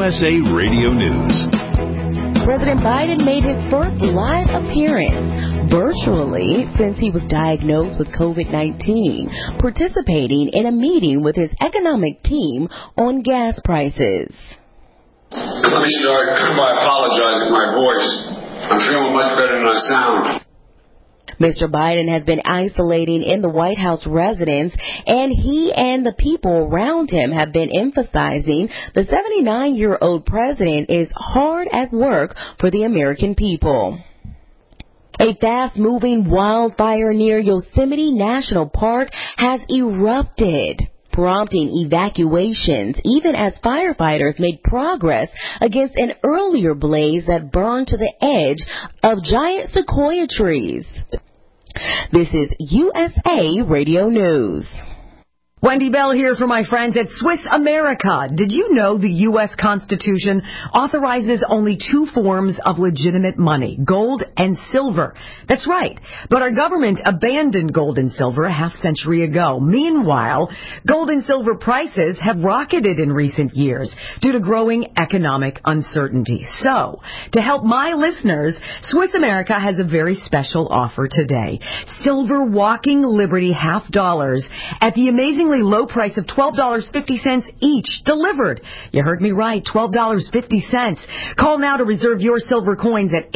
USA Radio News. President Biden made his first live appearance virtually since he was diagnosed with COVID-19, participating in a meeting with his economic team on gas prices. Let me start by apologizing for my voice. I'm feeling much better than I sound. Mr. Biden has been isolating in the White House residence, and he and the people around him have been emphasizing the 79-year-old president is hard at work for the American people. A fast-moving wildfire near Yosemite National Park has erupted, prompting evacuations even as firefighters made progress against an earlier blaze that burned to the edge of giant sequoia trees. This is USA Radio News. Wendy Bell here for my friends at Swiss America. Did you know the U.S. Constitution authorizes only two forms of legitimate money, gold and silver? That's right. But our government abandoned gold and silver a half-century ago. Meanwhile, gold and silver prices have rocketed in recent years due to growing economic uncertainty. So, to help my listeners, Swiss America has a very special offer today. Silver Walking Liberty $half at the amazingly low price of $12.50 each, delivered. You heard me right, $12.50. Call now to reserve your silver coins at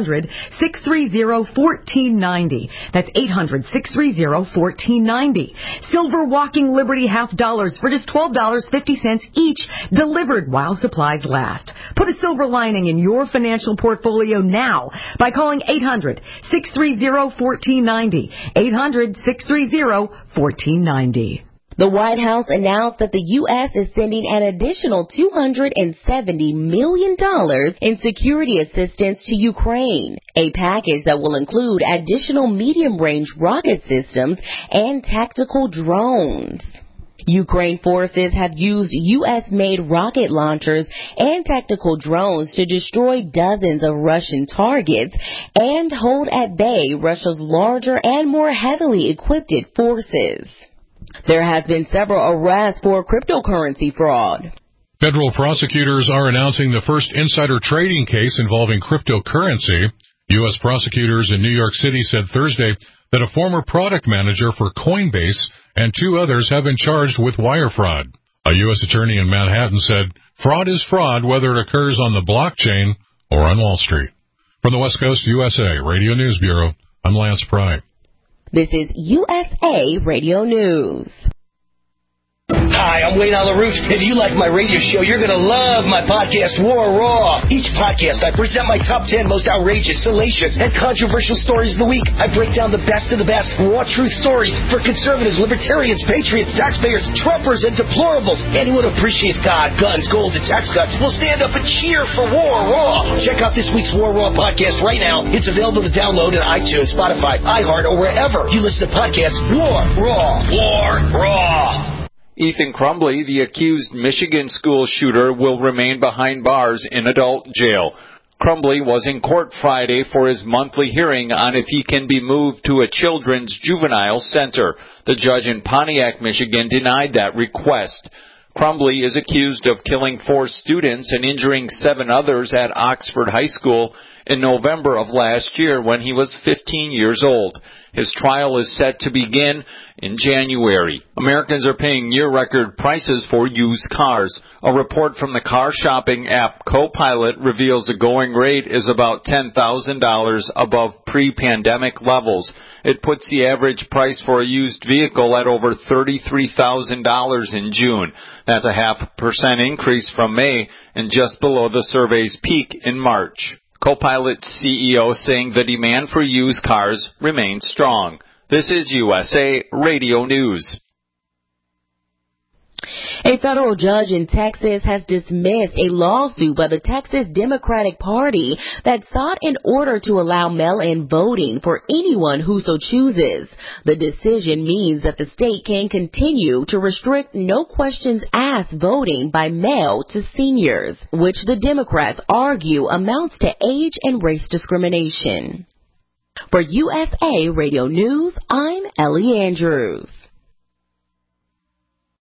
800-630-1490. That's 800-630-1490. Silver Walking Liberty $half for just $12.50 each, delivered while supplies last. Put a silver lining in your financial portfolio now by calling 800-630-1490. 800-630-1490. The White House announced that the U.S. is sending an additional $270 million in security assistance to Ukraine, a package that will include additional medium-range rocket systems and tactical drones. Ukraine forces have used U.S.-made rocket launchers and tactical drones to destroy dozens of Russian targets and hold at bay Russia's larger and more heavily equipped forces. There has been several arrests for cryptocurrency fraud. Federal prosecutors are announcing the first insider trading case involving cryptocurrency. U.S. prosecutors in New York City said Thursday that a former product manager for Coinbase and two others have been charged with wire fraud. A U.S. attorney in Manhattan said, "Fraud is fraud whether it occurs on the blockchain or on Wall Street." From the West Coast USA Radio News Bureau, I'm Lance Pry. This is USA Radio News. Hi, I'm Wayne Alaroot. If you like my radio show, you're going to love my podcast, War Raw. Each podcast, I present my top 10 most outrageous, salacious, and controversial stories of the week. I break down the best of the best raw truth stories for conservatives, libertarians, patriots, taxpayers, Trumpers, and deplorables. Anyone who appreciates God, guns, gold, and tax cuts will stand up and cheer for War Raw. Check out this week's War Raw podcast right now. It's available to download on iTunes, Spotify, iHeart, or wherever you listen to podcasts. War Raw. War Raw. Ethan Crumbley, the accused Michigan school shooter, will remain behind bars in adult jail. Crumbley was in court Friday for his monthly hearing on if he can be moved to a children's juvenile center. The judge in Pontiac, Michigan, denied that request. Crumbley is accused of killing 4 students and injuring 7 others at Oxford High School in November of last year when he was 15 years old. His trial is set to begin in January. Americans are paying near-record prices for used cars. A report from the car shopping app Copilot reveals the going rate is about $10,000 above pre-pandemic levels. It puts the average price for a used vehicle at over $33,000 in June. That's a 0.5% increase from May and just below the survey's peak in March. Copilot's CEO saying the demand for used cars remains strong. This is USA Radio News. A federal judge in Texas has dismissed a lawsuit by the Texas Democratic Party that sought an order to allow mail-in voting for anyone who so chooses. The decision means that the state can continue to restrict no questions asked voting by mail to seniors, which the Democrats argue amounts to age and race discrimination. For USA Radio News, I'm Ellie Andrews.